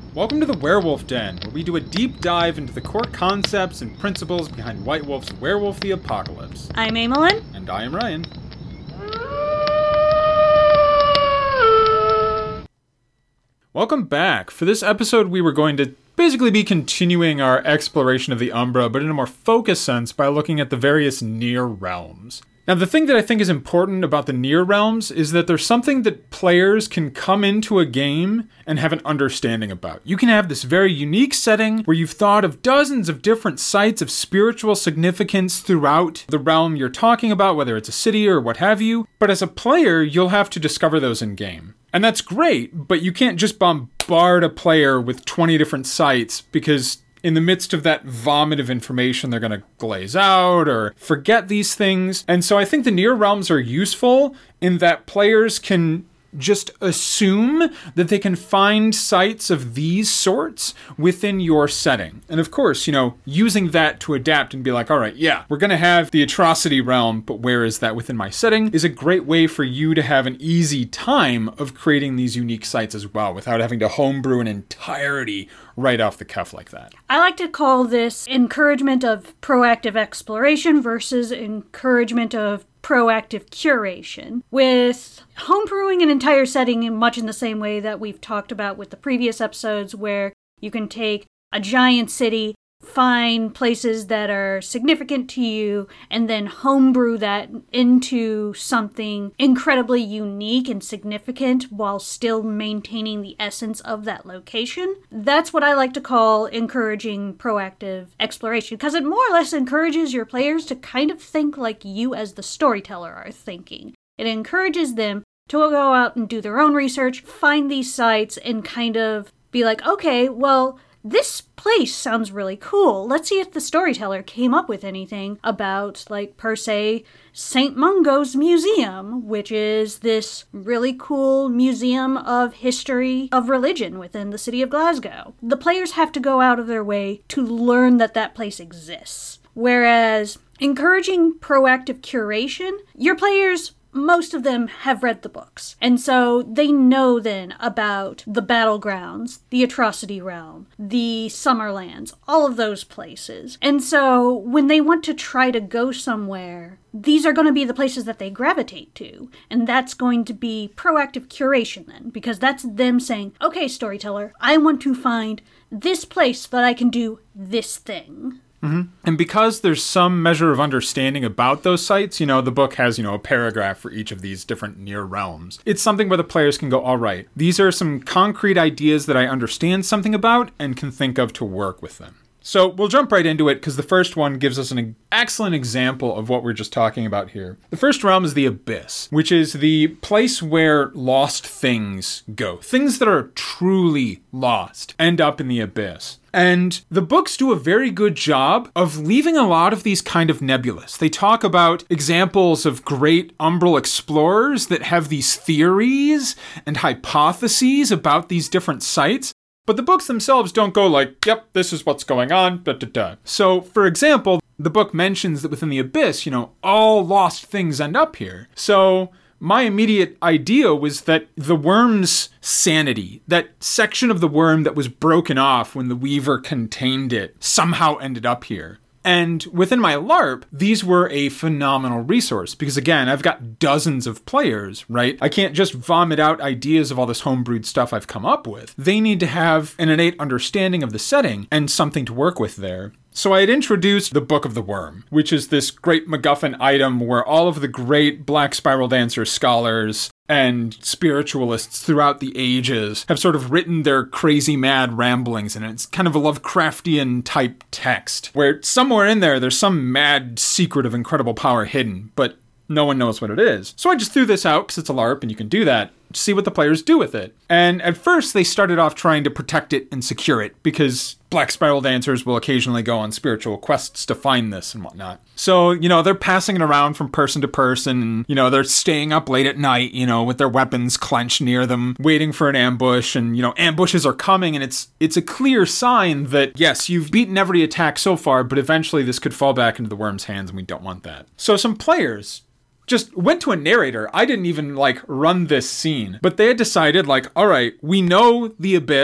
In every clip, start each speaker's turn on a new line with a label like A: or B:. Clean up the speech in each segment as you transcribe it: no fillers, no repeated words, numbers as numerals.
A: Welcome to the Werewolf Den, where we do a deep dive into the core concepts and principles behind White Wolf's Werewolf the Apocalypse.
B: I'm Amelin.
A: And I am Ryan. Welcome back. For this episode, we were going to basically be continuing our exploration of the Umbra, but in a more focused sense by looking at the various near realms. Now, the thing that I think is important about the near realms is that there's something that players can come into a game and have an understanding about. You can have this very unique setting where you've thought of dozens of different sites of spiritual significance throughout the realm you're talking about, whether it's a city or what have you, but as a player, you'll have to discover those in-game. And that's great, but you can't just bombard a player with 20 different sites because in the midst of that vomit of information, they're going to glaze out or forget these things. And so I think the near realms are useful in that players can just assume that they can find sites of these sorts within your setting. And of course, using that to adapt and be like, all right, yeah, we're going to have the atrocity realm, but where is that within my setting is a great way for you to have an easy time of creating these unique sites as well without having to homebrew an entirety right off the cuff like that. I
B: like to call this encouragement of proactive exploration versus encouragement of proactive curation, with homebrewing an entire setting in much in the same way that we've talked about with the previous episodes, where you can take a giant city, find places that are significant to you, and then homebrew that into something incredibly unique and significant while still maintaining the essence of that location. That's what I like to call encouraging proactive exploration, because it more or less encourages your players to kind of think like you as the storyteller are thinking. It encourages them to go out and do their own research, find these sites, and kind of be like, okay, well, this place sounds really cool. Let's see if the storyteller came up with anything about, per se, St. Mungo's Museum, which is this really cool museum of history of religion within the city of Glasgow. The players have to go out of their way to learn that that place exists. Whereas encouraging proactive curation, your players, most of them have read the books. And so they know then about the battlegrounds, the atrocity realm, the Summerlands, all of those places. And so when they want to try to go somewhere, these are going to be the places that they gravitate to. And that's going to be proactive curation then, because that's them saying, okay, storyteller, I want to find this place that I can do this thing.
A: Mm-hmm. And because there's some measure of understanding about those sites, the book has, a paragraph for each of these different near realms. It's something where the players can go, all right, these are some concrete ideas that I understand something about and can think of to work with them. So we'll jump right into it because the first one gives us an excellent example of what we're just talking about here. The first realm is the Abyss, which is the place where lost things go. Things that are truly lost end up in the Abyss. And the books do a very good job of leaving a lot of these kind of nebulous. They talk about examples of great umbral explorers that have these theories and hypotheses about these different sites. But the books themselves don't go like, yep, this is what's going on, da da da. So, for example, the book mentions that within the Abyss, all lost things end up here. So my immediate idea was that the worm's sanity, that section of the worm that was broken off when the Weaver contained it, somehow ended up here. And within my LARP, these were a phenomenal resource because, again, I've got dozens of players, right? I can't just vomit out ideas of all this homebrewed stuff I've come up with. They need to have an innate understanding of the setting and something to work with there. So I had introduced the Book of the Worm, which is this great MacGuffin item where all of the great Black Spiral Dancer scholars and spiritualists throughout the ages have sort of written their crazy mad ramblings in it. It's kind of a Lovecraftian type text where somewhere in there there's some mad secret of incredible power hidden, but no one knows what it is. So I just threw this out because it's a LARP and you can do that. See what the players do with it. And at first they started off trying to protect it and secure it because Black Spiral Dancers will occasionally go on spiritual quests to find this and whatnot. So, they're passing it around from person to person. And, they're staying up late at night, with their weapons clenched near them, waiting for an ambush. And, ambushes are coming. And it's a clear sign that, yes, you've beaten every attack so far, but eventually this could fall back into the worm's hands and we don't want that. So some players just went to a narrator. I didn't even run this scene, but they had decided all right, we know the Abyss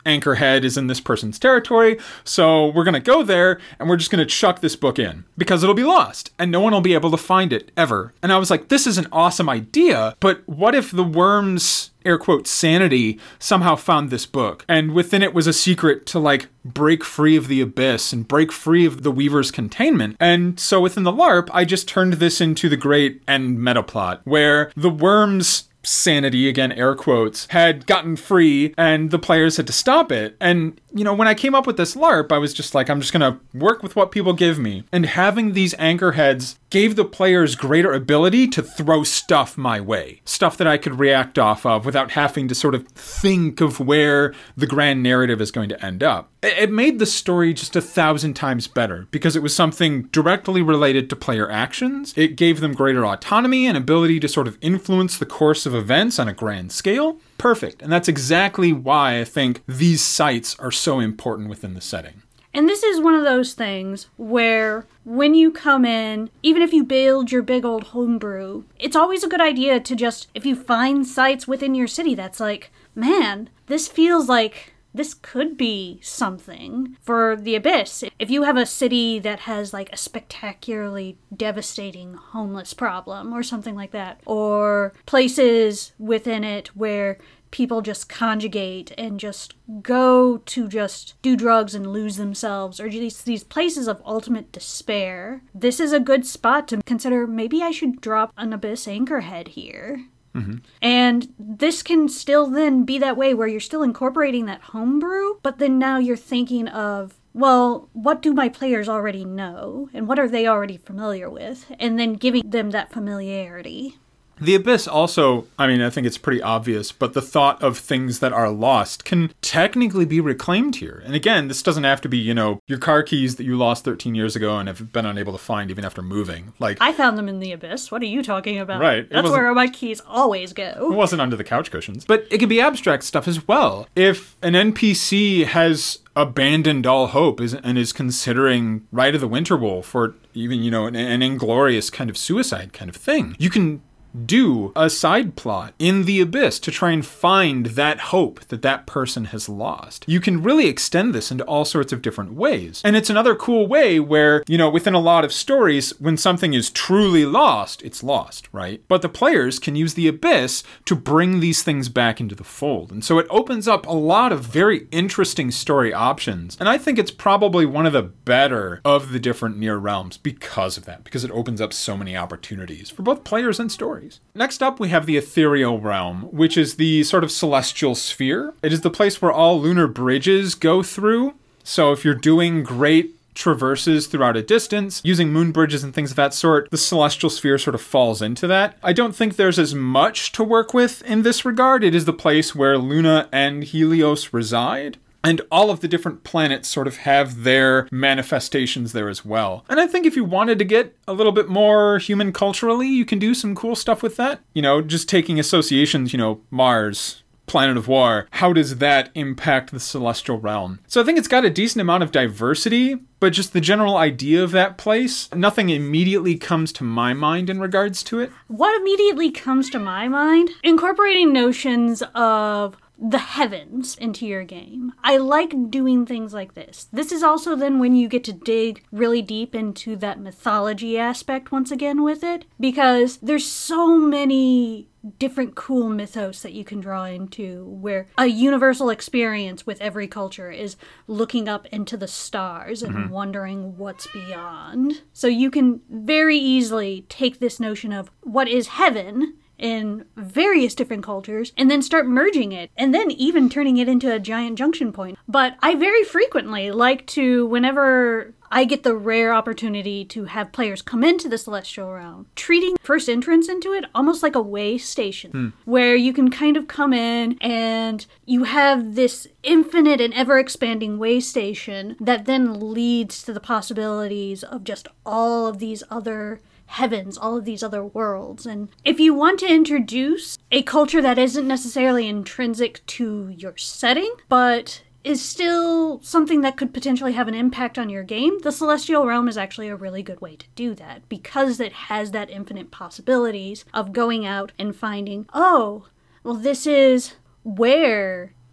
A: Anchorhead is in this person's territory, so we're going to go there and we're just going to chuck this book in because it'll be lost and no one will be able to find it ever. And I was like, this is an awesome idea, but what if the worm's air quote sanity somehow found this book and within it was a secret to like break free of the abyss and break free of the Weaver's containment? And so within the LARP, I just turned this into the great end meta plot where the worm's sanity, again air quotes, had gotten free and the players had to stop it. And you know, when I came up with this LARP, I was just like, I'm just gonna work with what people give me. And having these anchorheads gave the players greater ability to throw stuff my way. Stuff that I could react off of without having to sort of think of where the grand narrative is going to end up. It made the story just 1,000 times better because it was something directly related to player actions. It gave them greater autonomy and ability to sort of influence the course of events on a grand scale. Perfect. And that's exactly why I think these sites are so important within the setting.
B: And this is one of those things where when you come in, even if you build your big old homebrew, it's always a good idea to just, if you find sites within your city that's like, man, this feels like this could be something for the Abyss. If you have a city that has like a spectacularly devastating homeless problem or something like that, or places within it where people just conjugate and just go to just do drugs and lose themselves, or these places of ultimate despair, this is a good spot to consider, maybe I should drop an Abyss Anchorhead here. Mm-hmm. And this can still then be that way where you're still incorporating that homebrew, but then now you're thinking of, well, what do my players already know? And what are they already familiar with? And then giving them that familiarity.
A: The Abyss also, I mean, I think it's pretty obvious, but the thought of things that are lost can technically be reclaimed here. And again, this doesn't have to be, you know, your car keys that you lost 13 years ago and have been unable to find even after moving. Like,
B: I found them in the Abyss. What are you talking about?
A: Right.
B: That's where my keys always go.
A: It wasn't under the couch cushions. But it can be abstract stuff as well. If an NPC has abandoned all hope and is considering Rite of the Winterwolf or even, you know, an inglorious kind of suicide kind of thing, you can do a side plot in the Abyss to try and find that hope that that person has lost. You can really extend this into all sorts of different ways. And it's another cool way where, you know, within a lot of stories, when something is truly lost, it's lost, right? But the players can use the Abyss to bring these things back into the fold. And so it opens up a lot of very interesting story options. And I think it's probably one of the better of the different Near realms because of that, because it opens up so many opportunities for both players and stories. Next up, we have the Ethereal Realm, which is the sort of celestial sphere. It is the place where all lunar bridges go through. So if you're doing great traverses throughout a distance, using moon bridges and things of that sort, the celestial sphere sort of falls into that. I don't think there's as much to work with in this regard. It is the place where Luna and Helios reside. And all of the different planets sort of have their manifestations there as well. And I think if you wanted to get a little bit more human culturally, you can do some cool stuff with that. You know, just taking associations, you know, Mars, Planet of War, how does that impact the celestial realm? So I think it's got a decent amount of diversity, but just the general idea of that place, nothing immediately comes to my mind in regards to it.
B: What immediately comes to my mind? Incorporating notions of the heavens into your game. I like doing things like this. This is also then when you get to dig really deep into that mythology aspect once again with it, because there's so many different cool mythos that you can draw into, where a universal experience with every culture is looking up into the stars and wondering what's beyond. So you can very easily take this notion of what is heaven in various different cultures, and then start merging it, and then even turning it into a giant junction point. But I very frequently like to, whenever I get the rare opportunity to have players come into the Celestial Realm, treating first entrance into it almost like a way station, where you can kind of come in and you have this infinite and ever-expanding way station that then leads to the possibilities of just all of these other heavens, all of these other worlds. And if you want to introduce a culture that isn't necessarily intrinsic to your setting, but is still something that could potentially have an impact on your game, the Celestial Realm is actually a really good way to do that, because it has that infinite possibilities of going out and finding, oh, well, this is where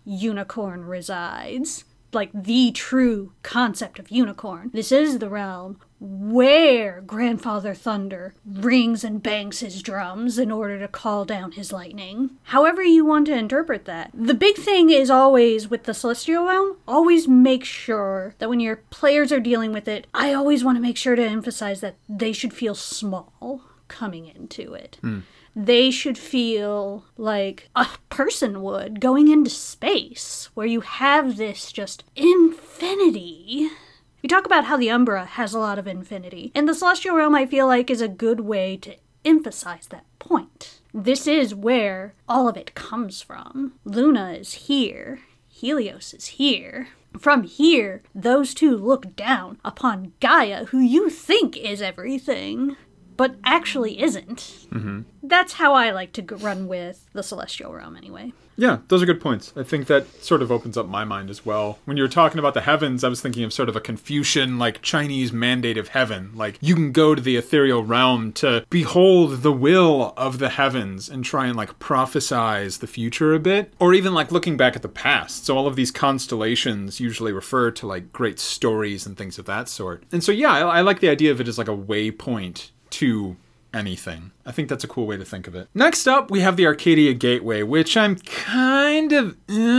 B: unicorn resides. Like, the true concept of unicorn. This is the realm where Grandfather Thunder rings and bangs his drums in order to call down his lightning. However you want to interpret that. The big thing is always, with the Celestial Realm, always make sure that when your players are dealing with it, I always want to make sure to emphasize that they should feel small coming into it. They should feel like a person would going into space, where you have this just infinity. We talk about how the Umbra has a lot of infinity, and the Celestial Realm, I feel like, is a good way to emphasize that point. This is where all of it comes from. Luna is here. Helios is here. From here, those two look down upon Gaia, who you think is everything, but actually isn't. That's how I like to run with the Celestial Realm anyway.
A: Yeah, those are good points. I think that sort of opens up my mind as well. When you were talking about the heavens, I was thinking of sort of a Confucian, like, Chinese mandate of heaven. Like, you can go to the ethereal realm to behold the will of the heavens and try and, like, prophesize the future a bit. Or even, like, looking back at the past. So all of these constellations usually refer to, like, great stories and things of that sort. And so, yeah, I like the idea of it as, like, a waypoint to anything. I think that's a cool way to think of it. Next up, we have the Arcadia Gateway, which I'm kind of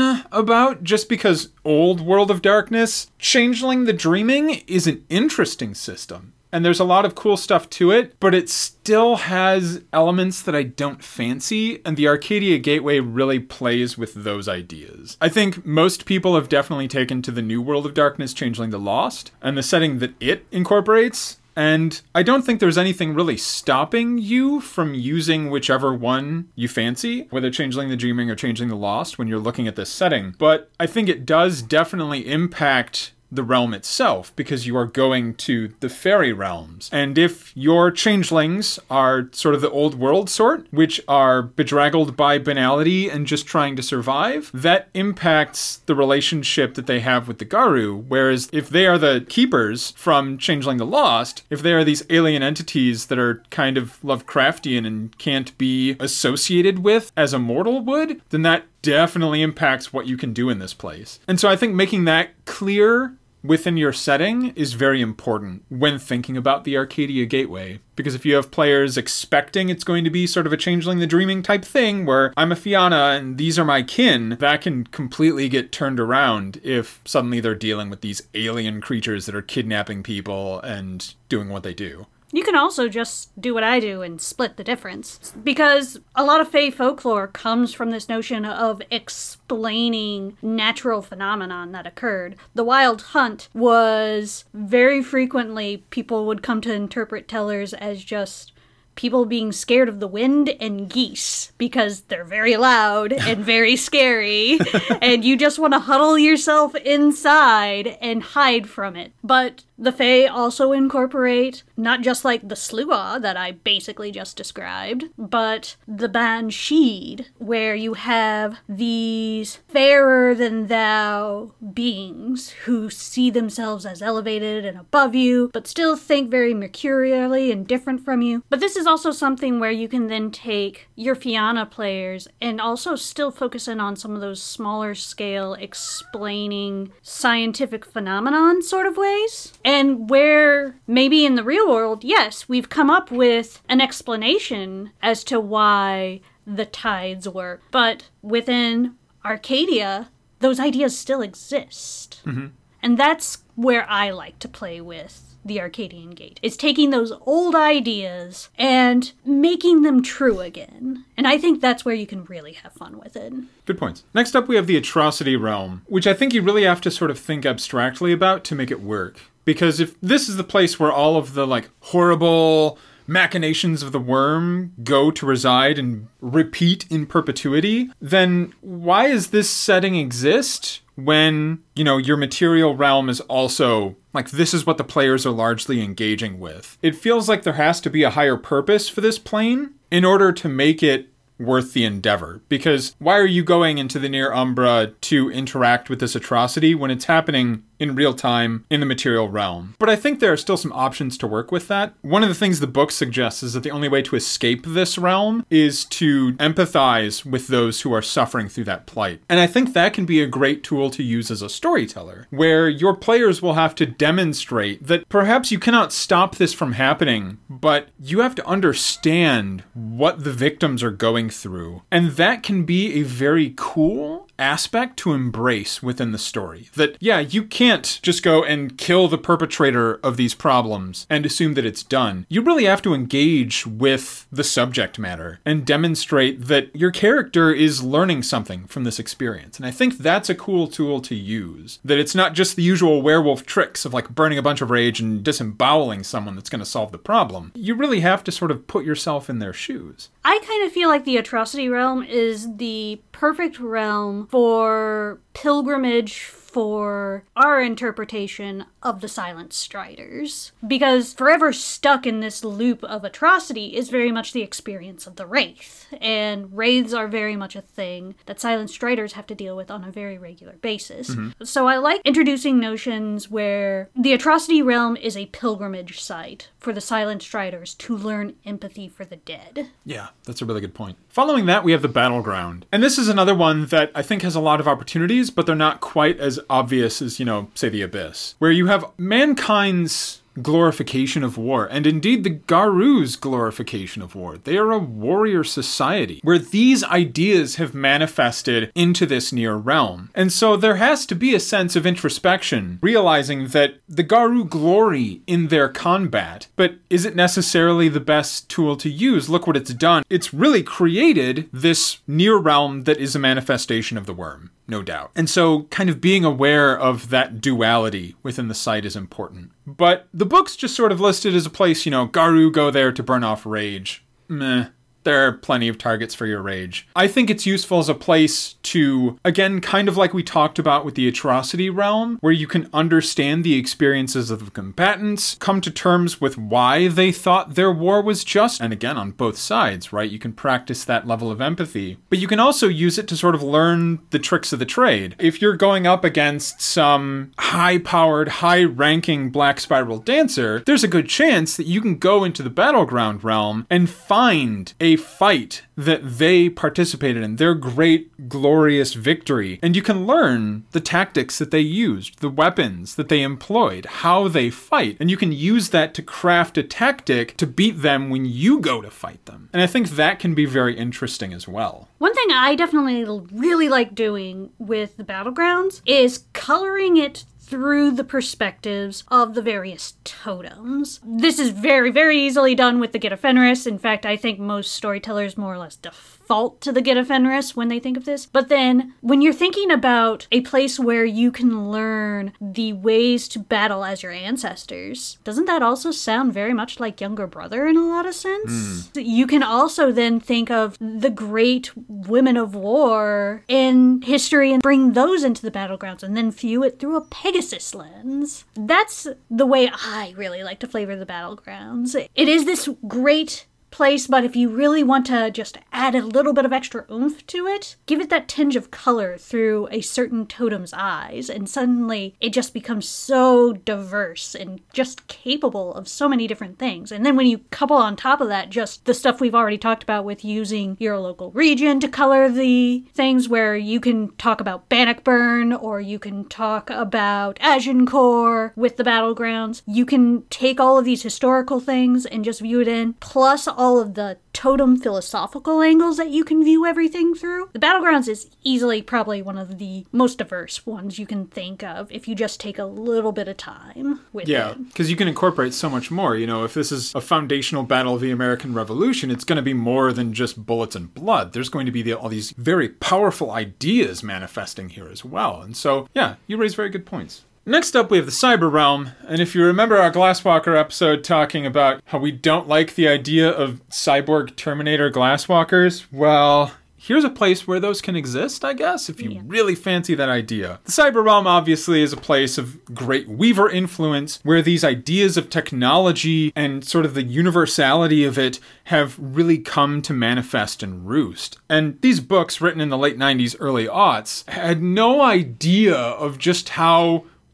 A: about, just because old World of Darkness, Changeling the Dreaming is an interesting system. And there's a lot of cool stuff to it, but it still has elements that I don't fancy, and the Arcadia Gateway really plays with those ideas. I think most people have definitely taken to the new World of Darkness, Changeling the Lost, and the setting that it incorporates. And I don't think there's anything really stopping you from using whichever one you fancy, whether Changeling the Dreaming or Changeling the Lost, when you're looking at this setting. But I think it does definitely impact the realm itself, because you are going to the fairy realms. And if your changelings are sort of the old world sort, which are bedraggled by banality and just trying to survive, that impacts the relationship that they have with the Garou. Whereas if they are the keepers from Changeling the Lost, if they are these alien entities that are kind of Lovecraftian and can't be associated with as a mortal would, then that definitely impacts what you can do in this place. And so I think making that clear within your setting is very important when thinking about the Arcadia Gateway. Because if you have players expecting it's going to be sort of a Changeling the Dreaming type thing, where I'm a Fianna and these are my kin, that can completely get turned around if suddenly they're dealing with these alien creatures that are kidnapping people and doing what they do.
B: You can also just do what I do and split the difference. Because a lot of Fae folklore comes from this notion of explaining natural phenomenon that occurred. The Wild Hunt was very frequently, people would come to interpret tellers as just people being scared of the wind and geese because they're very loud and very scary, and you just want to huddle yourself inside and hide from it. But the Fae also incorporate not just like the Sluagh that I basically just described, but the Bansheed, where you have these fairer-than-thou beings who see themselves as elevated and above you, but still think very mercurially and different from you. But this is also something where you can then take your Fianna players and also still focus in on some of those smaller scale explaining scientific phenomenon sort of ways. And where maybe in the real world, yes, we've come up with an explanation as to why the tides work. But within Arcadia, those ideas still exist. Mm-hmm. And that's where I like to play with the Arcadian Gate, is taking those old ideas and making them true again. And I think that's where you can really have fun with it.
A: Good points. Next up, we have the Atrocity Realm, which I think you really have to sort of think abstractly about to make it work. Because if this is the place where all of the, like, horrible machinations of the worm go to reside and repeat in perpetuity, then why does this setting exist when, you know, your material realm is also, like, this is what the players are largely engaging with? It feels like there has to be a higher purpose for this plane in order to make it worth the endeavor. Because why are you going into the Near Umbra to interact with this atrocity when it's happening in real time in the material realm. But I think there are still some options to work with that. One of the things the book suggests is that the only way to escape this realm is to empathize with those who are suffering through that plight. And I think that can be a great tool to use as a storyteller, where your players will have to demonstrate that perhaps you cannot stop this from happening, but you have to understand what the victims are going through. And that can be a very cool aspect to embrace within the story. That, yeah, you can't just go and kill the perpetrator of these problems and assume that it's done. You really have to engage with the subject matter and demonstrate that your character is learning something from this experience. And I think that's a cool tool to use. That it's not just the usual werewolf tricks of like burning a bunch of rage and disemboweling someone that's going to solve the problem. You really have to sort of put yourself in their shoes.
B: I kind of feel like the Atrocity Realm is the perfect realm for pilgrimage for our interpretation of the Silent Striders. Because forever stuck in this loop of atrocity is very much the experience of the Wraith. And Wraiths are very much a thing that Silent Striders have to deal with on a very regular basis. Mm-hmm. So I like introducing notions where the Atrocity Realm is a pilgrimage site for the Silent Striders to learn empathy for the dead.
A: Yeah, that's a really good point. Following that, we have the Battleground. And this is another one that I think has a lot of opportunities, but they're not quite as obvious as, say the Abyss, where you have mankind's glorification of war, and indeed the Garus' glorification of war. They are a warrior society where these ideas have manifested into this near realm. And so there has to be a sense of introspection, realizing that the Garou glory in their combat, but is it necessarily the best tool to use? Look what it's done. It's really created this near realm that is a manifestation of the worm. No doubt. And so kind of being aware of that duality within the site is important. But the book's just sort of listed as a place, Garou go there to burn off rage. Meh. There are plenty of targets for your rage. I think it's useful as a place to, again, kind of like we talked about with the Atrocity Realm, where you can understand the experiences of the combatants, come to terms with why they thought their war was just, and again, on both sides, right? You can practice that level of empathy. But you can also use it to sort of learn the tricks of the trade. If you're going up against some high-powered, high-ranking Black Spiral dancer, there's a good chance that you can go into the Battleground realm and find a fight that they participated in, their great, glorious victory. And you can learn the tactics that they used, the weapons that they employed, how they fight. And you can use that to craft a tactic to beat them when you go to fight them. And I think that can be very interesting as well.
B: One thing I definitely really like doing with the Battlegrounds is coloring it through the perspectives of the various totems. This is very, very easily done with the Gita Fenris. In fact, I think most storytellers more or less default to the Gita Fenris when they think of this. But then, when you're thinking about a place where you can learn the ways to battle as your ancestors, doesn't that also sound very much like Younger Brother in a lot of sense? You can also then think of the great women of war in history and bring those into the Battlegrounds and then view it through a Pegasus lens. That's the way I really like to flavor the Battlegrounds. It is this great place, but if you really want to just add a little bit of extra oomph to it, give it that tinge of color through a certain totem's eyes, and suddenly it just becomes so diverse and just capable of so many different things. And then when you couple on top of that just the stuff we've already talked about with using your local region to color the things, where you can talk about Bannockburn, or you can talk about Agincourt with the Battlegrounds, you can take all of these historical things and just view it in, plus all of the totem philosophical angles that you can view everything through. The Battlegrounds is easily probably one of the most diverse ones you can think of if you just take a little bit of time with it.
A: Yeah, because you can incorporate so much more. If this is a foundational battle of the American Revolution, it's going to be more than just bullets and blood. There's going to be all these very powerful ideas manifesting here as well. And so, yeah, you raise very good points. Next up, we have the Cyber Realm, and if you remember our Glasswalker episode talking about how we don't like the idea of cyborg Terminator Glasswalkers, well, here's a place where those can exist, I guess, if you really fancy that idea. The Cyber Realm obviously is a place of great Weaver influence, where these ideas of technology and sort of the universality of it have really come to manifest and roost. And these books, written in the late 90s, early aughts, had no idea of just how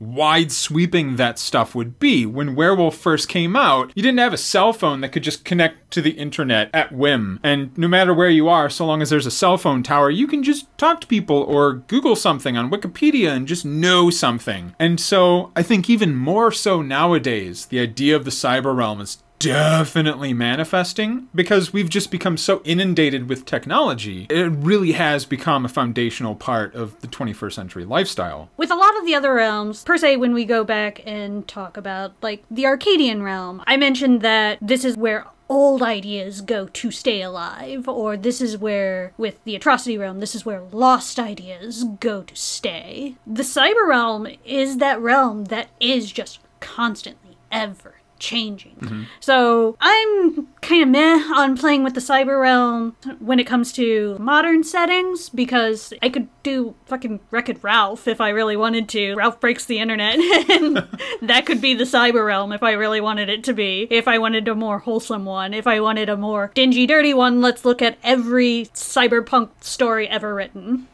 A: wide sweeping that stuff would be. When Werewolf first came out, you didn't have a cell phone that could just connect to the internet at whim. And no matter where you are, so long as there's a cell phone tower, you can just talk to people or Google something on Wikipedia and just know something. And so I think even more so nowadays, the idea of the cyber realm is definitely manifesting because we've just become so inundated with technology. It really has become a foundational part of the 21st century lifestyle.
B: With a lot of the other realms, per se, when we go back and talk about, like, the Arcadian realm, I mentioned that this is where old ideas go to stay alive, or this is where, with the Atrocity realm, this is where lost ideas go to stay. The cyber realm is that realm that is just constantly ever changing. So I'm kind of meh on playing with the cyber realm when it comes to modern settings, because I could do fucking Wreck-It Ralph if I really wanted to. Ralph breaks the internet, and that could be the cyber realm if I really wanted it to be. If I wanted a more wholesome one, if I wanted a more dingy, dirty one, let's look at every cyberpunk story ever written.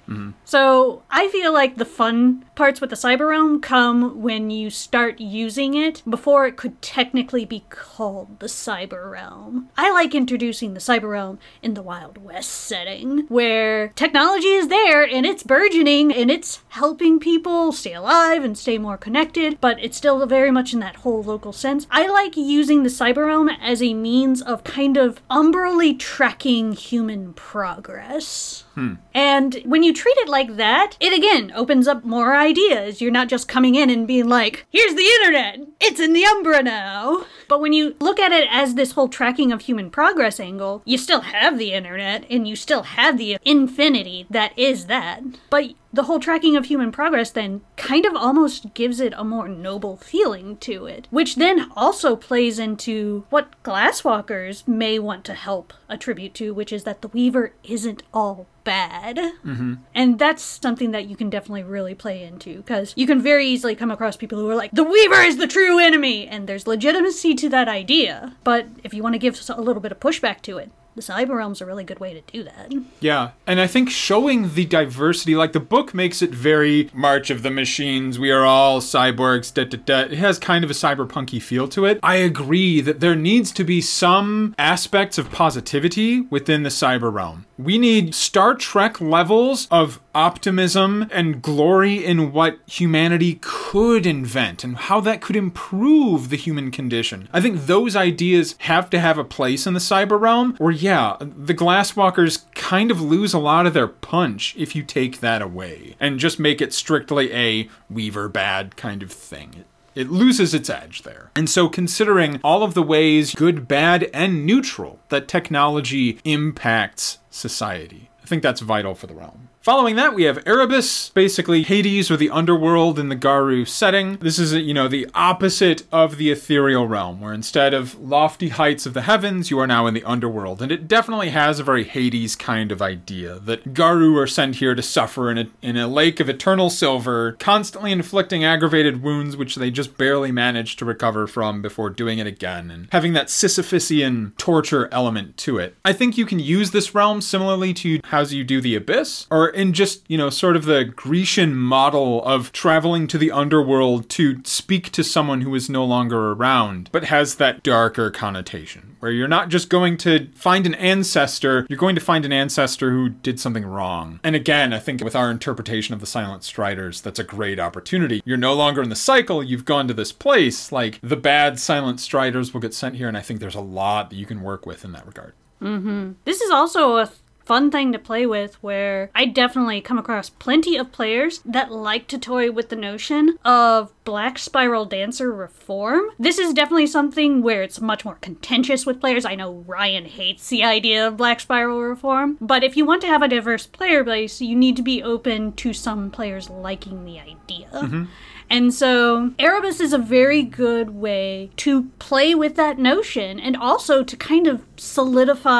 B: So I feel like the fun parts with the cyber realm come when you start using it before it could technically be called the cyber realm. I like introducing the cyber realm in the Wild West setting, where technology is there and it's burgeoning and it's helping people stay alive and stay more connected, but it's still very much in that whole local sense. I like using the cyber realm as a means of kind of umbrally tracking human progress. And when you treat it like that, it again opens up more ideas. You're not just coming in and being like, here's the internet, it's in the Umbra now. But when you look at it as this whole tracking of human progress angle, you still have the internet and you still have the infinity that is that. But the whole tracking of human progress then kind of almost gives it a more noble feeling to it, which then also plays into what Glasswalkers may want to help attribute to, which is that the Weaver isn't all bad. And that's something that you can definitely really play into, because you can very easily come across people who are like, the Weaver is the true enemy, and there's legitimacy to that idea. But if you want to give a little bit of pushback to it, the cyber realm's a really good way to do that.
A: Yeah, and I think showing the diversity, like the book makes it very March of the Machines, we are all cyborgs, It has kind of a cyberpunky feel to it. I agree that there needs to be some aspects of positivity within the cyber realm. We need Star Trek levels of optimism and glory in what humanity could invent and how that could improve the human condition. I think those ideas have to have a place in the cyber realm, or yeah, the Glasswalkers kind of lose a lot of their punch if you take that away and just make it strictly a Weaver bad kind of thing. It loses its edge there. And so considering all of the ways, good, bad, and neutral, that technology impacts society, I think that's vital for the realm. Following that, we have Erebus, basically Hades or the underworld in the Garou setting. This is, the opposite of the ethereal realm, where instead of lofty heights of the heavens, you are now in the underworld. And it definitely has a very Hades kind of idea, that Garou are sent here to suffer in a lake of eternal silver, constantly inflicting aggravated wounds which they just barely manage to recover from before doing it again, and having that Sisyphusian torture element to it. I think you can use this realm similarly to how you do the Abyss, or in just, sort of the Grecian model of traveling to the underworld to speak to someone who is no longer around, but has that darker connotation, where you're not just going to find an ancestor, you're going to find an ancestor who did something wrong. And again, I think with our interpretation of the Silent Striders, that's a great opportunity. You're no longer in the cycle, you've gone to this place, like the bad Silent Striders will get sent here, and I think there's a lot that you can work with in that regard.
B: This is also a fun thing to play with, where I definitely come across plenty of players that like to toy with the notion of Black Spiral Dancer reform. This is definitely something where it's much more contentious with players. I know Ryan hates the idea of Black Spiral reform, but if you want to have a diverse player base, you need to be open to some players liking the idea. And so Erebus is a very good way to play with that notion, and also to kind of solidify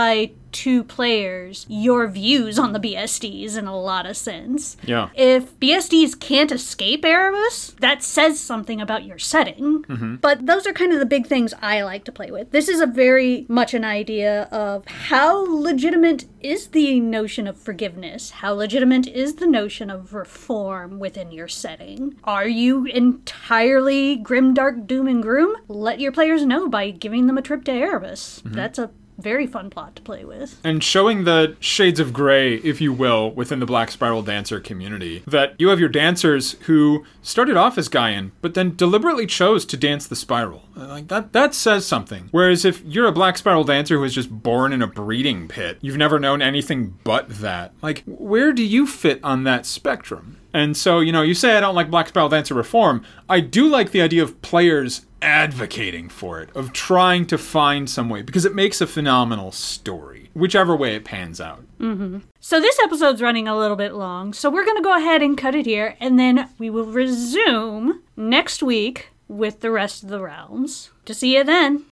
B: to players your views on the BSDs in a lot of sense.
A: Yeah.
B: If BSDs can't escape Erebus, that says something about your setting. But those are kind of the big things I like to play with. This is a very much an idea of how legitimate is the notion of forgiveness? How legitimate is the notion of reform within your setting? Are you entirely grim, dark, doom, and gloom? Let your players know by giving them a trip to Erebus. That's a very fun plot to play with.
A: And showing the shades of gray, if you will, within the Black Spiral Dancer community. That you have your dancers who started off as Gaian, but then deliberately chose to dance the spiral. Like, that says something. Whereas if you're a Black Spiral Dancer who was just born in a breeding pit, you've never known anything but that. Like, where do you fit on that spectrum? And so, you say I don't like Black Spiral Dancer reform. I do like the idea of players advocating for it, of trying to find some way, because it makes a phenomenal story, whichever way it pans out.
B: So this episode's running a little bit long, so we're going to go ahead and cut it here, and then we will resume next week with the rest of the realms. To see you then.